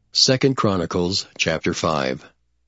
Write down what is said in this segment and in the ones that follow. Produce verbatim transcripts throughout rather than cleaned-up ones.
Second Chronicles chapter five.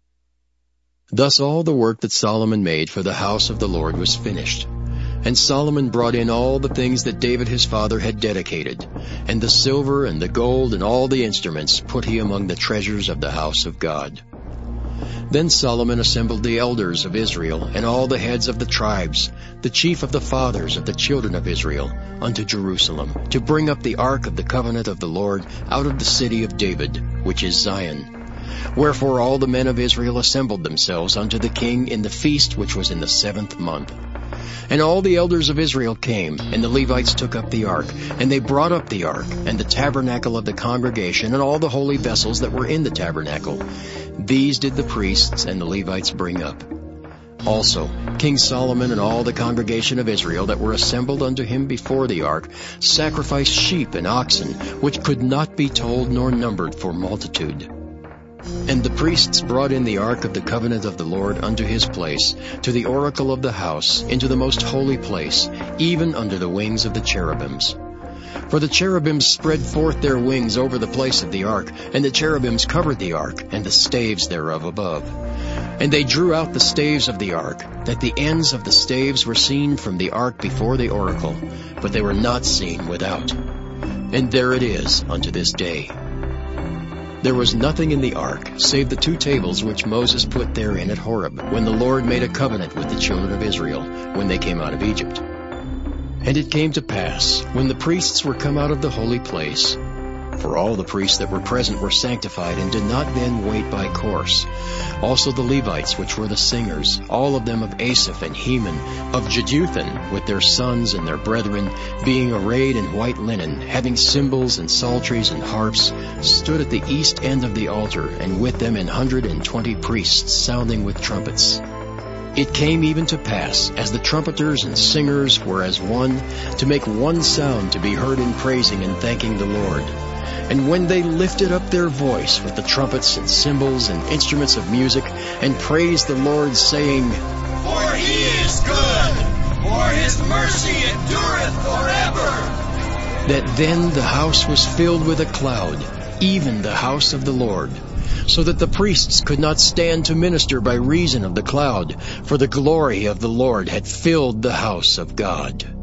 Thus all the work that Solomon made for the house of the Lord was finished. And Solomon brought in all the things that David his father had dedicated, and the silver and the gold and all the instruments put he among the treasures of the house of God. Then Solomon assembled the elders of Israel and all the heads of the tribes, the chief of the fathers of the children of Israel, unto Jerusalem, to bring up the ark of the covenant of the Lord out of the city of David, which is Zion. Wherefore all the men of Israel assembled themselves unto the king in the feast which was in the seventh month. And all the elders of Israel came, and the Levites took up the ark, and they brought up the ark, and the tabernacle of the congregation, and all the holy vessels that were in the tabernacle. These did the priests and the Levites bring up. Also King Solomon and all the congregation of Israel that were assembled unto him before the ark sacrificed sheep and oxen, which could not be told nor numbered for multitude. And the priests brought in the ark of the covenant of the Lord unto his place, to the oracle of the house, into the most holy place, even under the wings of the cherubims. For the cherubims spread forth their wings over the place of the ark, and the cherubims covered the ark, and the staves thereof above. And they drew out the staves of the ark, that the ends of the staves were seen from the ark before the oracle, but they were not seen without. And there it is unto this day. There was nothing in the ark, save the two tables which Moses put therein at Horeb, when the Lord made a covenant with the children of Israel, when they came out of Egypt. And it came to pass, when the priests were come out of the holy place, for all the priests that were present were sanctified, and did not then wait by course. Also the Levites, which were the singers, all of them of Asaph and Heman, of Jeduthun, with their sons and their brethren, being arrayed in white linen, having cymbals and psalteries and harps, stood at the east end of the altar, and with them an hundred and twenty priests, sounding with trumpets. It came even to pass, as the trumpeters and singers were as one, to make one sound to be heard in praising and thanking the Lord. And when they lifted up their voice with the trumpets and cymbals and instruments of music, and praised the Lord, saying, For he is good, for his mercy endureth forever. That then the house was filled with a cloud, even the house of the Lord, so that the priests could not stand to minister by reason of the cloud, for the glory of the Lord had filled the house of God.